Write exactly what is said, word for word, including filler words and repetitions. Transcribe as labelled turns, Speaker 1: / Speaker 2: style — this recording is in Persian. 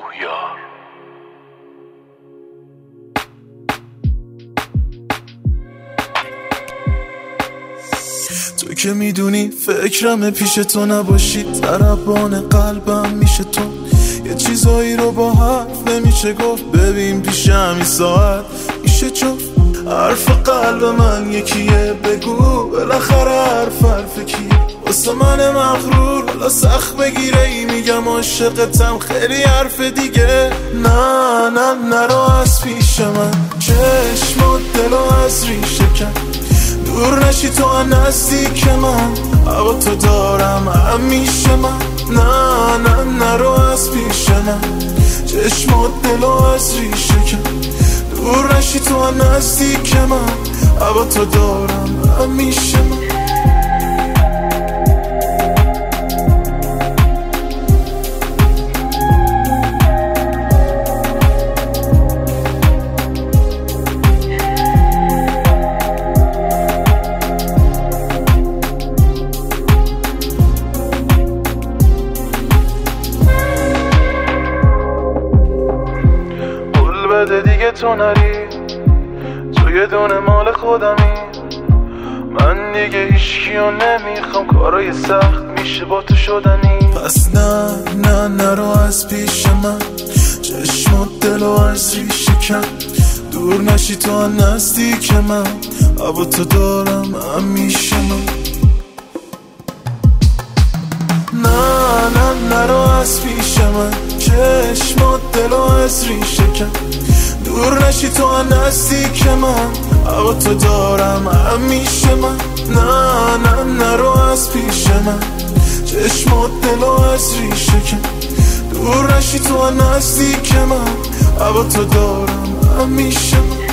Speaker 1: روحیار.
Speaker 2: تو که میدونی فکرم پیش تو نباشی، ضربان قلبم میشه تو. یه چیزایی رو با حرف نمیشه گفت، ببین پیش همین ساعت میشه جفت. حرف قلب من یکیه، بگو بالاخره حرف حرف کیه؟ واسه من مغرور حالا سخت بگیره ای میگم عاشقتم، خیلی حرف دیگه. نه نه نرو از پیش من، چشم و دل و از ریشه کن. دور نشی تو نزدیک من، هوا تو دارم همیشه من. نه نه نرو از پیش من، چشم و دل و از ریشه کن. دور نشی تو نزدیک من، هوا تو دارم همیشه من. بده دیگه تو نری، تو یه دونه مال خودمی. من دیگه هیچکیو نمیخوام، کارای سخت میشه با تو شدنی. پس نه نه نرو از پیش من، چشم و دل و از ریشه کن. دور نشی تو نزدیک من، هوا تو دارم همیشه من. نه نه نرو از پیش من، چشم و دل و از ریشه کن. دور نشی تو نزدیک من، هوا تو دارم همیشه من. نه نه نرو از پیش من، چشم و دل و از ریشه کن. دور نشی تو نزدیک من، هوا تو دارم همیشه من.